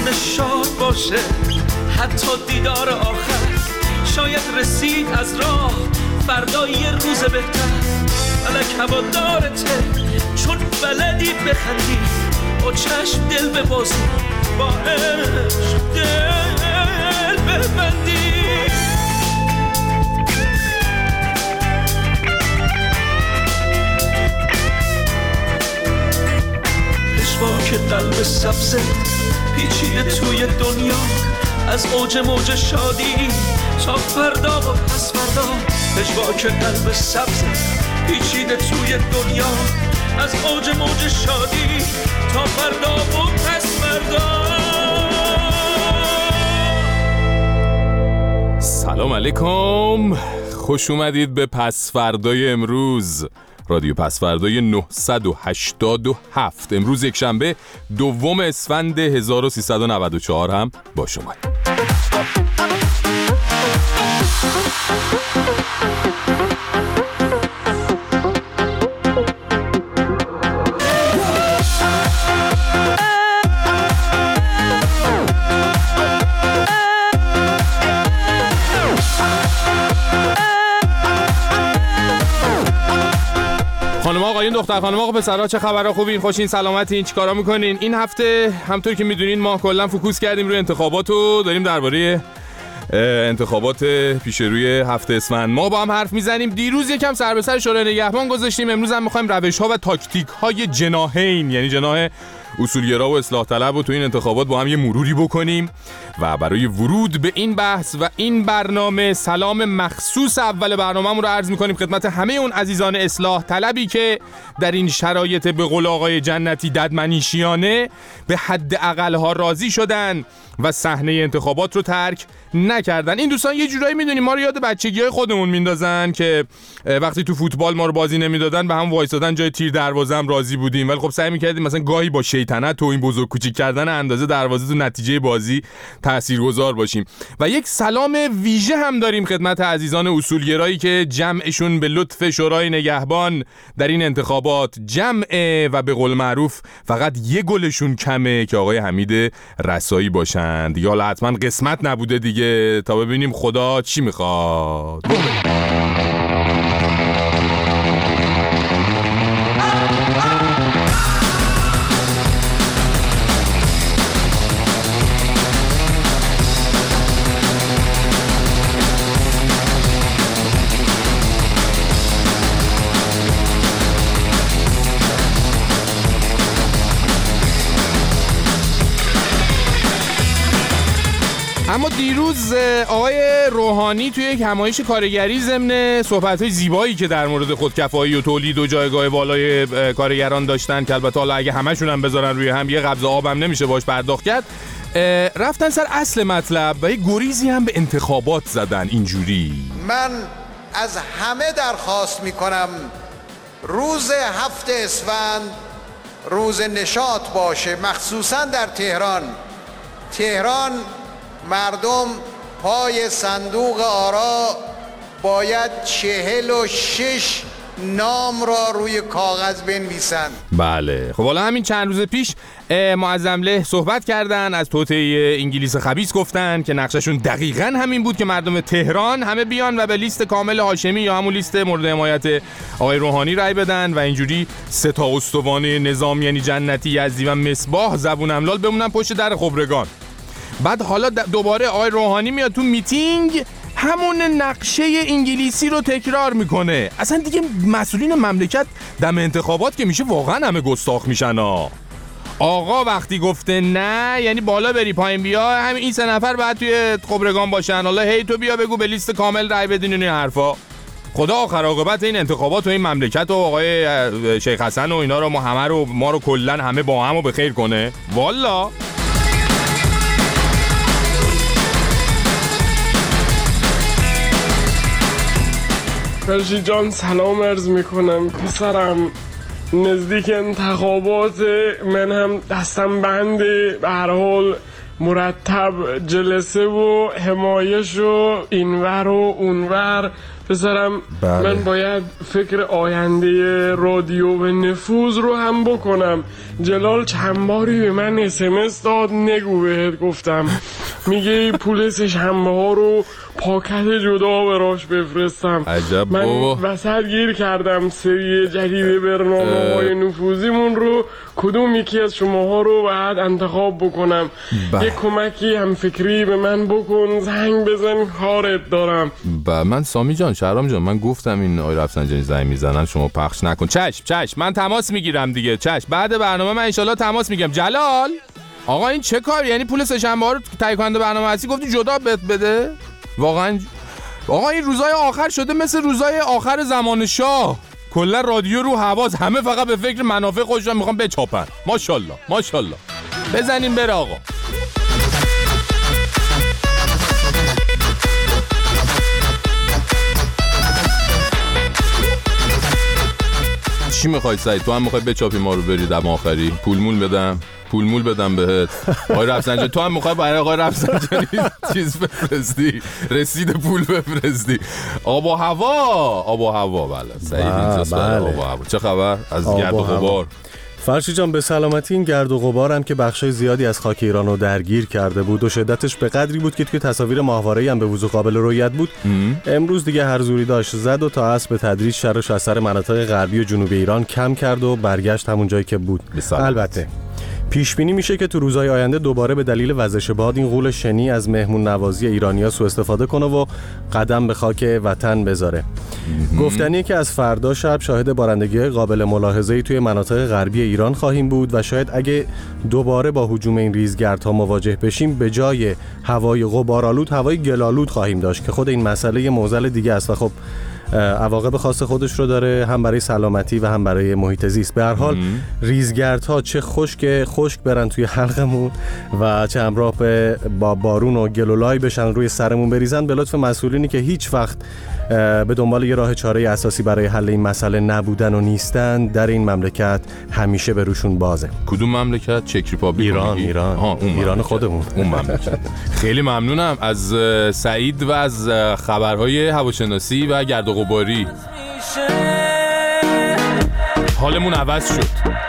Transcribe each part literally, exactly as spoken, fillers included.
شاد باشه، حتی دیدار آخر شاید رسید از راه، فردا یه روز بهتر. فلک هوادارته چون بلدی بخندی، با چشم دل ببازی، با عشق دل ببندی. پشواک قلب سبزت پیچیده توی دنیا، از اوج موج شادی تا فردا و پس فردا. پشواک قلب سبزت پیچیده توی دنیا، از اوج موج شادی تا فردا و پس فردا. سلام علیکم، خوش اومدید به پس فردای امروز، رادیو پس فردای نهصد و هشتاد و هفت. امروز یک شنبه دوم اسفند هزار و سیصد و نود و چهار هم با شما. خانم آقایون، دختر خانم آقا پسرها، چه خبرها؟ خوبین؟ خوشین؟ سلامتین؟ چیکارا میکنین؟ این هفته همونطور که میدونین ما کلا فوکوس کردیم روی انتخابات و داریم درباره انتخابات پیش روی هفته اسفند ما با هم حرف میزنیم. دیروز یکم سر به سر شورای نگهبان گذاشتیم، امروز هم میخوایم روش‌ها و تاکتیک‌های جناحین، یعنی جناح اصولگرا و اصلاح طلب و تو این انتخابات با هم یه مروری بکنیم. و برای ورود به این بحث و این برنامه سلام مخصوص اول برنامه‌مون رو عرض می‌کنیم خدمت همه اون عزیزان اصلاح طلبی که در این شرایط به قول آقای جنتی ددمنیشیانه به حد اقل‌ها راضی شدن و صحنه انتخابات رو ترک نکردن. این دوستان یه جورایی میدونیم ما رو یاد بچگی‌های خودمون میندازن که وقتی تو فوتبال ما رو بازی نمیدادن به هم وایسادن جای تیر دروازه هم راضی بودیم، ولی خب سعی می‌کردیم مثلا گاهی با شیطنت تو این بزرگ کوچیک کردن اندازه دروازه تو نتیجه بازی تاثیرگذار باشیم. و یک سلام ویژه هم داریم خدمت عزیزان اصولگرایی که جمعشون به لطف شورای نگهبان در این انتخابات جمعه و به قول معروف فقط یه گلشون کمه که آقای حمید رسایی باشن. دیگه حالا حتما قسمت نبوده دیگه، تا ببینیم خدا چی میخواد. اما دیروز آقای روحانی توی یک همایش کارگری ضمن صحبت‌های زیبایی که در مورد خودکفایی و تولید و جایگاه بالای کارگران داشتن که البته حالا اگه همشون هم بذارن روی هم یه قبض آب هم نمیشه باش پرداخت کرد، رفتن سر اصل مطلب و یه گریزی هم به انتخابات زدن. اینجوری من از همه درخواست میکنم روز هفت اسفند روز نشاط باشه، مخصوصا در تهران. تهران مردم پای صندوق آرا باید چهل و شش نام را روی کاغذ بنویسند. بله خب حالا همین چند روز پیش معظم له صحبت کردن، از توطئه انگلیس خبیث گفتن که نقششون دقیقاً همین بود که مردم تهران همه بیان و به لیست کامل هاشمی یا همون لیست مورد حمایت آقای روحانی رای بدن و اینجوری سه تا استوانه نظام یعنی جنتی، یزدی و مصباح زبون املال بمونن پشت در خبرگان. بعد حالا دوباره آقای روحانی میاد تو میتینگ همون نقشه انگلیسی رو تکرار میکنه. اصلا دیگه مسئولین مملکت دم انتخابات که میشه واقعا همه گستاخ میشن ها. آقا وقتی گفته نه یعنی بالا بری پایین بیا، همین این سه نفر بعد توی خبرگان باشن. حالا هی تو بیا بگو به لیست کامل رای بدین این حرفا. خدا آخر عاقبت این انتخابات و این مملکت و آقای شیخ حسن و اینا رو ما همه رو ما رو کلا همه با هم رو به خیر کنه والا. فرشی جان سلام عرض میکنم پسرم، نزدیک انتخابات من هم دستم بنده، به هر حال مرتب جلسه و حمایش و اینور و اونور پسرم بله. من باید فکر آینده رادیو و نفوذ رو هم بکنم. جلال چند باری به من اس ام اس داد، نگو بهت گفتم، میگه پول سه شنبه ها رو پاکت جدا براش بفرستم. عجب من بابا. وسط گیر کردم سری جدید برنامه های نفوذیمون رو، کدوم یکی از شماها رو باید انتخاب بکنم؟ با. یک کمکی هم فکری به من بکن، زنگ بزن، کارت دارم. با من سامی جان، شهرام جان، من گفتم این آقای رفسنجانی زنگ میزنن، شما پخش نکن. چشم چشم، من تماس میگیرم دیگه. چشم، بعد برنامه من انشالله تماس میگیرم. جلال آقا این چه کار؟ یعنی پول سه شنبه ها رو تهیه کننده برنامه هستی گفتی جدا بهت بده؟ واقعا آقا این روزای آخر شده مثل روزای آخر زمان شاه، کلا رادیو رو حواس، همه فقط به فکر منافع خودشون میخوان بچاپن. ماشاءالله ماشاءالله. بزنین بره آقا. چی میخوای سعید؟ تو هم میخوای بچاپی ما رو بری دم آخری؟ پول مول بدم؟ پول مول بدم بهت؟ آقای رفسنجانی تو هم میخوای برای آقای رفسنجانی چیز بفرستی؟ رسید پول بفرستی؟ آب و هوا، آب و هوا. بله سعید اینجاست. بله آب و هوا. چه خبر از گرد و غبار؟ فرشی جان به سلامتی. این گرد و غبار هم که بخشای زیادی از خاک ایران رو درگیر کرده بود و شدتش به قدری بود که توی تصاویر ماهواره‌ای هم به وضوح قابل رؤیت بود. ام. امروز دیگه هر زوری داشت زد و تا عصر به تدریج شرش از سر مناطق غربی و جنوبی ایران کم کرد و برگشت همون جایی که بود. البته پیش بینی میشه که تو روزهای آینده دوباره به دلیل وزش باد این غول شنی از مهمون نوازی ایرانی‌ها سوء استفاده کنه و قدم به خاک وطن بذاره. گفتنیه که از فردا شب شاهد بارندگی قابل ملاحظه‌ای توی مناطق غربی ایران خواهیم بود و شاید اگه دوباره با هجوم این ریزگردها مواجه بشیم به جای هوای غبارآلود هوای گل‌آلود خواهیم داشت که خود این مسئله یه معضل دیگه است و خب عواقب خاص خودش رو داره، هم برای سلامتی و هم برای محیط زیست. به هر حال ریزگردها چه خشک خشک برن توی حلقمون و چه همراه با بارون و گل و لای بشن روی سرمون بریزن، به لطف مسئولینی که هیچ وقت به دنبال یه راه چاره اساسی برای حل این مسئله نبودن و نیستن، در این مملکت همیشه به روشون بازه. کدوم مملکت؟ چک ریپابلیک؟ ایران. ایران آها، اون ایران مملکت. خودمون. اون مملکت. خیلی ممنونم از سعید و از خبرهای هواشناسی و گرد و غباری. حالمون عوض شد.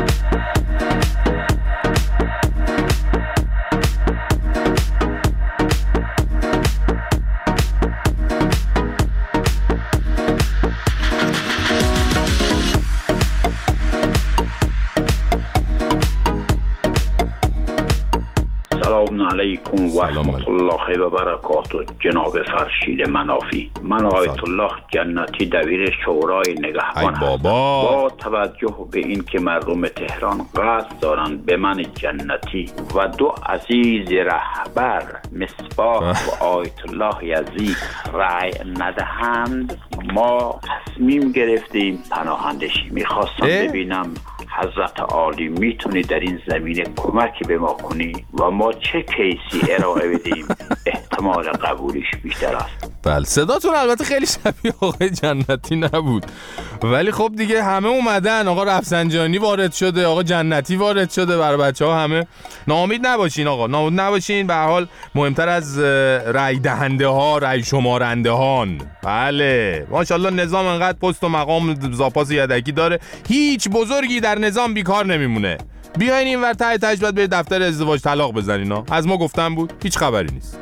سلام علیکم و رحمت الله و برکاته. جناب فرشید منافی، من آیت الله جنتی دبیر شورای نگهبان هستم. با توجه به این که مردم تهران قصد دارند به من جنتی و دو عزیز رهبر مصباح و آیت الله یزید رأی ندهند، ما تصمیم گرفتیم پناهندشی. میخواستم ببینم حضرت عالی میتونی در این زمینه کمکی به ما کنی و ما چه کیسی ارائه بدیم احتمال قبولیش بیشتر است. بله صداتون البته خیلی شبیه آقای جنتی نبود، ولی خب دیگه همه اومدن. آقا رفسنجانی وارد شده، آقا جنتی وارد شده، برای بچه ها همه. ناامید نباشین آقا، ناامید نباشین. به هر حال مهمتر از رای دهنده ها رای شمارنده هان. بله ماشاءالله نظام انقدر پست و مقام زاپاس یدکی داره، هیچ بزرگی در نظام بیکار نمیمونه. بیاین این ور ته تهش باید برید دفتر ازدواج طلاق بزنین ها. از ما گفتم بود، هیچ خبری نیست.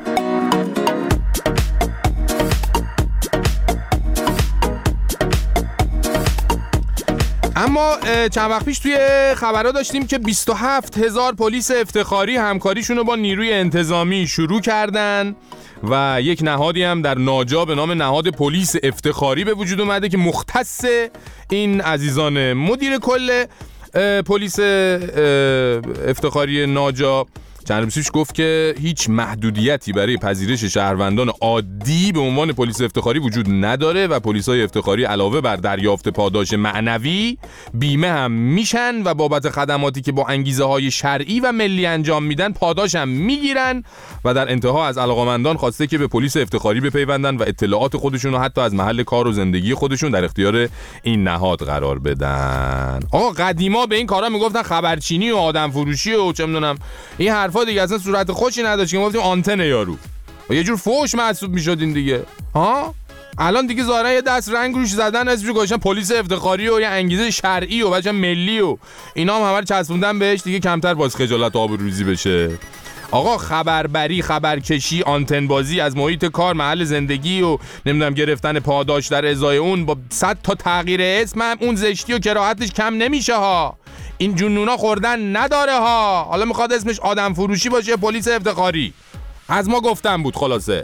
اما چند وقت پیش توی خبرها داشتیم که بیست و هفت هزار پلیس افتخاری همکاریشون رو با نیروی انتظامی شروع کردن و یک نهادی هم در ناجا به نام نهاد پلیس افتخاری به وجود اومده که مختص این عزیزان. مدیر کل پلیس افتخاری ناجا چند روز پیش گفت که هیچ محدودیتی برای پذیرش شهروندان عادی به عنوان پلیس افتخاری وجود نداره و پلیسای افتخاری علاوه بر دریافت پاداش معنوی بیمه هم میشن و بابت خدماتی که با انگیزه های شرعی و ملی انجام میدن پاداش هم میگیرن و در انتها از علاقمندان خواسته که به پلیس افتخاری بپیوندن و اطلاعات خودشون رو حتی از محل کار و زندگی خودشون در اختیار این نهاد قرار بدن. آقا قدیما به این کارا میگفتن خبرچینی و آدم فروشی و چه میدونم این حرفا دیگه، اصلا صورت خوشی نداشت که گفتیم آنتن یارو و یه جور فوش محسوب میشدین دیگه ها. الان دیگه ظاهرا یه دست رنگ روش زدن، اسمش گذاشتن پلیس افتخاری و یه انگیزه شرعی و بچه ملی و اینا هم همه رو چسبوندن بهش دیگه، کمتر باز خجالت و آبروریزی بشه. آقا خبربری، خبرکشی، آنتن بازی از محیط کار، محل زندگی و نمیدونم گرفتن پاداش در ازای اون با صد تا تغییر اسم هم اون زشتی و کراهتش کم نمیشه ها. این جنونا خوردن نداره ها. حالا میخواد اسمش آدم فروشی باشه پلیس افتخاری. از ما گفتم بود خلاصه.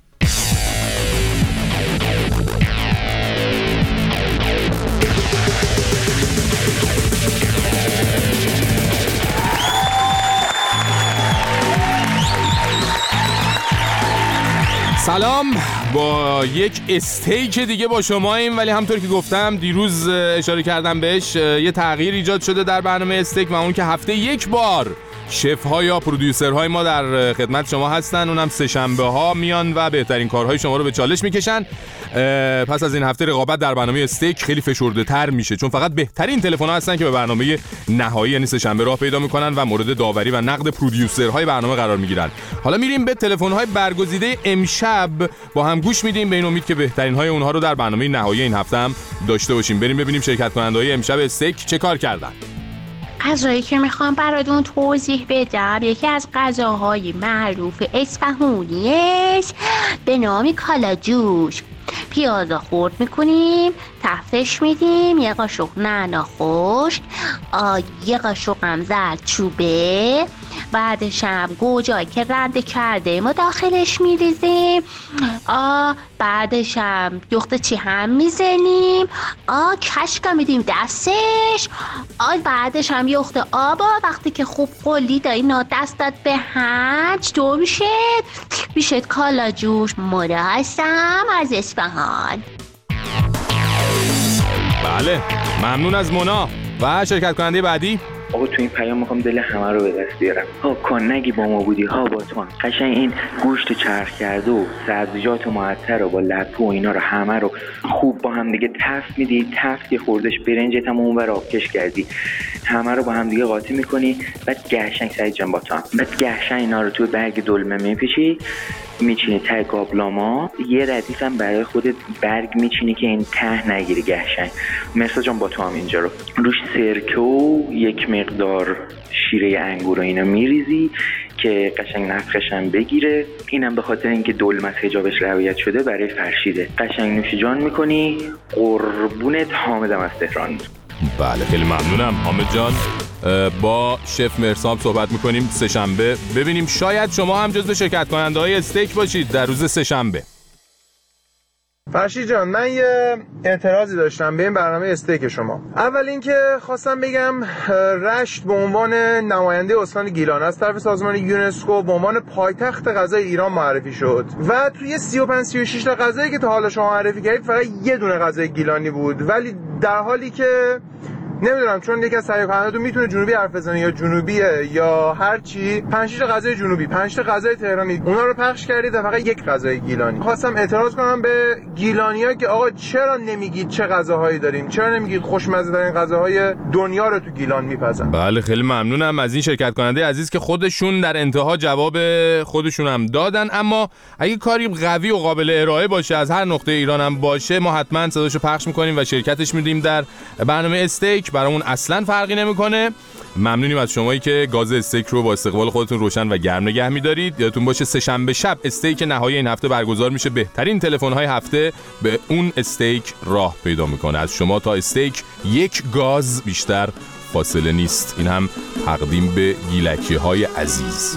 سلام، با یک استیک دیگه با شما ایم، ولی همطور که گفتم دیروز اشاره کردم بهش، یه تغییر ایجاد شده در برنامه استیک و اون که هفته یک بار شف ها یا پرودیوسر های ما در خدمت شما هستن. اونم سه شنبه ها میان و بهترین کارهای شما رو به چالش میکشن. پس از این هفته رقابت در برنامه استیک خیلی فشرده تر میشه، چون فقط بهترین تلفن ها هستن که به برنامه نهایی یعنی سه شنبه راه پیدا میکنن و مورد داوری و نقد پرودیوسر های برنامه قرار میگیرن. حالا میریم به تلفن های برگزیده امشب با هم گوش میدیم، به این امید که بهترین های اونها رو در برنامه نهایی این هفته هم داشته باشیم. بریم ببینیم شرکت کننده های امشب استیک چه کار کردن. غذایی که میخوام براتون توضیح بدم یکی از غذاهای معروف اصفهانی است به نام کالاجوش. پیازا خرد میکنیم، تفتش میدیم، یه قاشق نعنا خشک، یه قاشق هم زردچوبه، بعدش هم گوجه‌ای که رنده کرده ما داخلش میریزیم، بعدش هم یخت چی هم میزنیم، کشکا میدیم دستش، بعدش هم یخت آبا وقتی که خوب قلید اینا دست داد به هم چطور میشه؟ میشه کالاجوش. مونا هستم از اصفهان. بله ممنون از مونا. و شرکت کننده بعدی؟ آقا تو این پیام میخوام دل همه رو به دست بیارم. ها کن نگی با ما بودی ها با تو قشنگ این گوشت چرخ کرده و سبزیجات معطر و با لپو و اینا رو همه رو خوب با هم دیگه تفت میدی، تفت خوردش برنجت هم اونور آبکش کردی، همه رو با هم دیگه قاطی میکنی، بعد گهشنگ سعید جان با تو بعد گهشنگ اینا رو تو برگ دلمه میپیچی میچینی ته گابلاما، یه ردیف هم برای خودت برگ میچینی که این ته نگیری گهشنگ. مرسا جان با تو هم اینجا رو روش سرکه و یک مقدار شیره انگور و اینا میریزی که قشنگ نفخش هم بگیره. اینم به خاطر اینکه دلمه از حجابش رعایت شده برای فرشیده. قشنگ نوش جان میکنی. قربونت، حامدم از تهران. بله خیلی ممنونم حامد جان. با شف مرسام صحبت میکنیم سه شنبه، ببینیم شاید شما هم جزو شرکت کننده های استیک باشید در روز سه شنبه. فرشید جان، من یه اعتراضی داشتم به این برنامه استیک شما. اول اینکه خواستم بگم رشت به عنوان نماینده استان گیلان از طرف سازمان یونسکو به عنوان پایتخت غذای ایران معرفی شد و توی سی و پنج سی و شش تا غذایی که تا حالا شما معرفی کردید فقط یه دونه غذای گیلانی بود، ولی در حالی که نمیدونم چون یکی از تهیه کننده‌ها میتونه جنوبی حرف بزنه یا جنوبیه یا هر چی، پنج شش غذای جنوبی، پنج تا غذای تهرانی، اونا رو پخش کردید و فقط یک غذای گیلانی. خواستم اعتراض کنم به گیلانی‌ها که آقا چرا نمیگید چه غذاهایی داریم؟ چرا نمیگید خوشمزه ترین غذاهای دنیا رو تو گیلان میپزن؟ بله خیلی ممنونم از این شرکت کننده عزیز که خودشون در انتها جواب خودشون هم دادن. اما اگه کاری قوی و قابل ارائه باشه از هر نقطه ایران هم باشه، ما حتما صداشو پخش می‌کنیم و شرکتش میدیم در برنامه استیک. برامون اصلا فرقی نمیکنه. ممنونیم از شمایی که گاز استیک رو با استقبال خودتون روشن و گرم نگه می‌دارید. یادتون باشه سه شنبه شب استیک نهایی این هفته برگزار میشه. بهترین تلفن‌های هفته به اون استیک راه پیدا میکنه. از شما تا استیک یک گاز بیشتر فاصله نیست. این هم تقدیم به گیلکی‌های عزیز.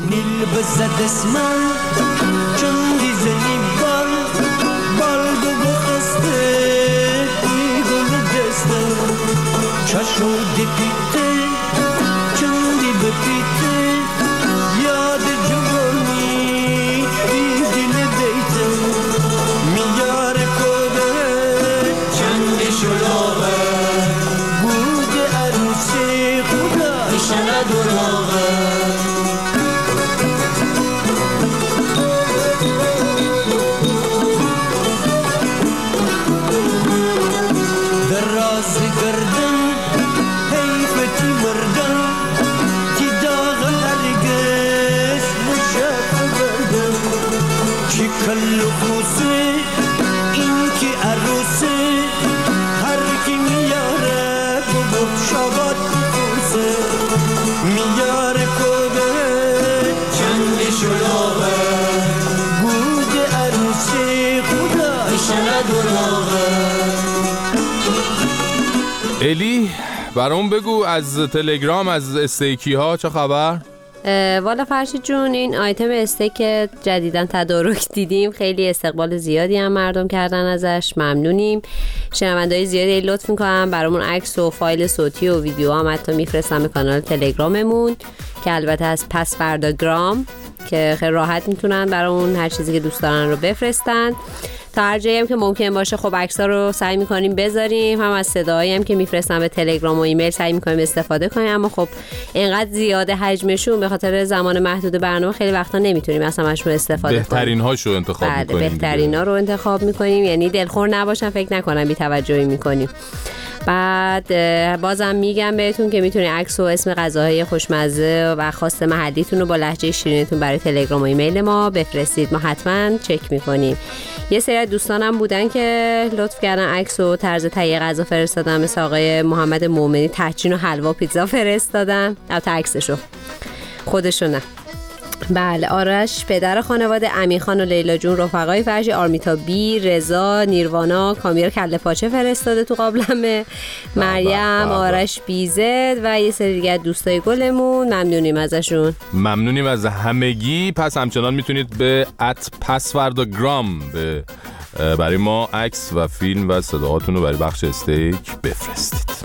شد پیته چندی به پیته یاد جوانی دیدی ندیته میار کده چندی شلاغه بود عروسی خدا ایشالا دراغه در راز گردن حیفتی مردم که داغ هرگز نشد بردم چی کل و خوصه این که برامون بگو از تلگرام، از استیکی ها چه خبر؟ والا فرشید جون، این آیتم استیک که جدیداً تدارک دیدیم خیلی استقبال زیادی هم مردم کردن ازش، ممنونیم. شنونده‌های زیادی لطف میکنن برامون عکس و فایل صوتی و ویدیو هم حتی میفرستن به کانال تلگراممون که البته از پس فردا گرام، که خیلی راحت میتونن برامون هر چیزی که دوست دارن رو بفرستن. تا هر جایی هم که ممکن باشه خب عکس‌ها رو سعی می‌کنیم بذاریم، هم از صداهایی هم که میفرستن به تلگرام و ایمیل سعی می‌کنیم استفاده کنیم، اما خب اینقدر زیاده حجمشون به خاطر زمان محدود برنامه خیلی وقتا نمیتونیم اصلا ازشون استفاده کنیم. بهترین هاشو انتخاب بله می‌کنیم. بهترین ها رو انتخاب می‌کنیم، یعنی دلخور نباشن، فکر نکنن بی توجهی می‌کنیم. بعد بازم میگم بهتون که میتونید عکس و اسم غذاهای خوشمزه و خاص محلیتون رو با لهجه شیرینتون برای تلگرام و ایمیل ما بفرستید، ما حتما چک میکنیم. یه سری دوستانم بودن که لطف کردن عکس و طرز تهیه غذا فرستادن، مثل آقای محمد مومنی تحچین و حلوا پیتزا فرستادن، البته عکسشو خودشو نه. بله، آرش پدر خانواده، امیرخان و لیلا جون رفقای فرشی، آرمیتا بی، رضا، نیروانا، کامیر کله پاچه فرستاده تو قابلمه، مریم، آرش بیزد و یه سری دیگه دوستای گلمون، ممنونیم ازشون. ممنونیم از همگی. پس همچنان میتونید به ات پسوردگرام به برای ما عکس و فیلم و صداهاتون رو برای بخش استیک بفرستید.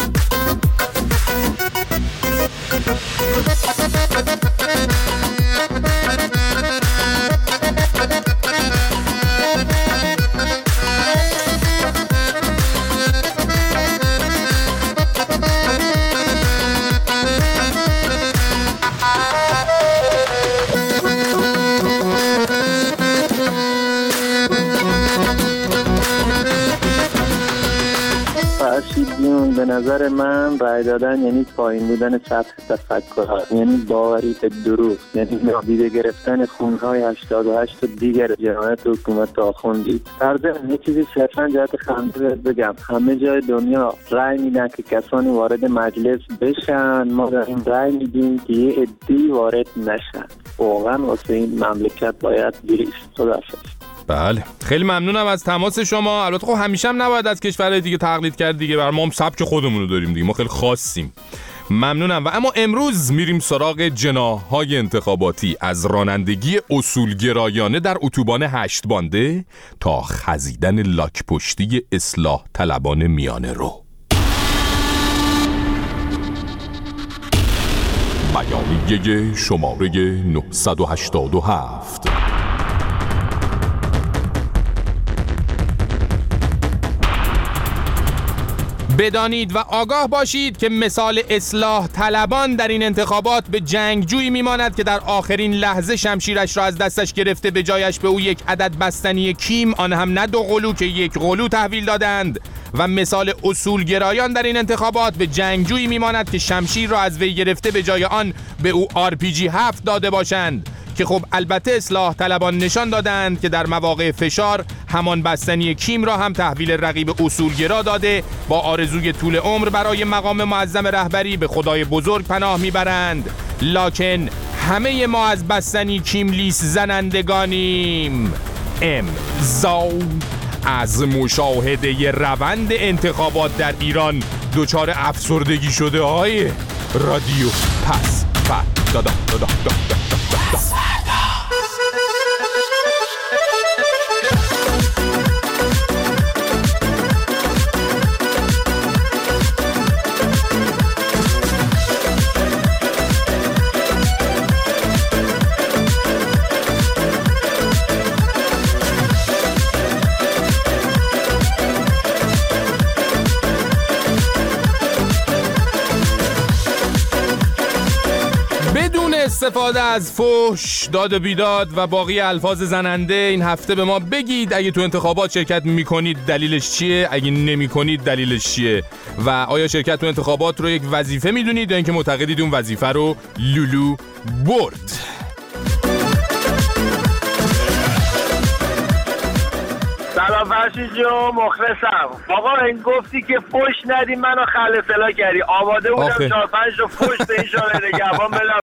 فرشیدیون، به نظر من رای دادن یعنی پایین بودن سطح تفکر، یعنی باوری به دروغ، یعنی نادیده گرفتن خونهای هشتاد و هشت دیگر جنایت حکومت آخوندی. در ضمن یه چیزی صرفا جهت خنده بگم، همه جای دنیا رای میدن که کسانی وارد مجلس بشن، ما داریم رای میدیم که یه عده‌ای وارد نشن. واقعا واسه این مملکت باید بیست خداحافظ. بله، خیلی ممنونم از تماس شما. البته خب همیشه هم نباید از کشورهای دیگه تقلید کرد دیگه، بر ما هم سبک خودمون رو داریم دیگه، ما خیلی خاصیم. ممنونم. و اما امروز میریم سراغ جناح‌های انتخاباتی، از رانندگی اصولگرایانه در اتوبان هشت بانده تا خزیدن لاک پشتی اصلاح طلبان میانه رو. بیانیه شماره نهصد و هشتاد و هفت. بدانید و آگاه باشید که مثال اصلاح طلبان در این انتخابات به جنگجویی میماند که در آخرین لحظه شمشیرش را از دستش گرفته به جایش به او یک عدد بستنی کیم، آن هم نه دو قلو که یک قلو تحویل دادند. و مثال اصولگرایان در این انتخابات به جنگجویی میماند که شمشیر را از وی گرفته به جای آن به او آر پی جی هفت داده باشند، که خب البته اصلاح طلبان نشان دادند که در مواقع فشار همان بستنی کیم را هم تحویل رقیب اصولگرا داده، با آرزوی طول عمر برای مقام معظم رهبری به خدای بزرگ پناه میبرند. لکن همه ما از بستنی کیم لیس زنندگانیم. امضا از مشاهده روند انتخابات در ایران دچار افسردگی شده های رادیو پس فردا دادا دادا دادا استفاده از فحش، داد و بیداد و باقی الفاظ زننده این هفته به ما بگید. اگه تو انتخابات شرکت میکنید دلیلش چیه؟ اگه نمیکنید دلیلش چیه؟ و آیا شرکت تو انتخابات رو یک وظیفه میدونید یا اینکه معتقدید اون وظیفه رو لولو برد؟ سلام فرشید جو، مخلصم. آقا این گفتی که فحش ندی، منو خلع اصلاح کردی. آماده بودم چهار پنج تا فحش به این شاعر نگهبان بدم